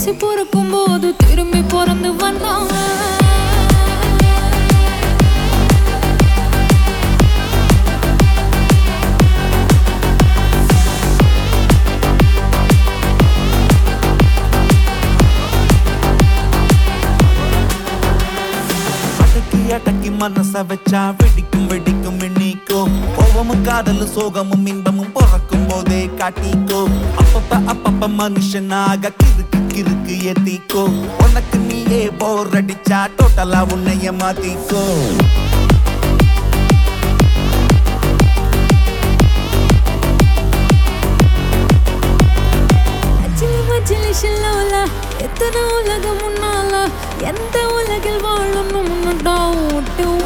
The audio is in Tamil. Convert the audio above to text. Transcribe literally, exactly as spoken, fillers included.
ஆசை பொறுக்கும் போது திரும்பி பிறந்து வந்தாங்க. அடக்கி மனச வச்சா வெடிக்கும் வெடிக்கும் எண்ணிக்கோ. கோவமும் காதலும் சோகமும் இன்பமும் பிறக்கும் போதே காட்டிக்கோ. அப்பப்ப அப்பப்ப மனுஷனாக கிறுக்கு கிறுக்கு ஏத்திக்கோ. உனக்கு நீயே போர் அடிச்சா டோட்டலா உன்னைய மாத்திக்கோ. எத்தனை உலகம் முன்னால எந்த உலகில் வாழணும் முன்னடா ஓட்டு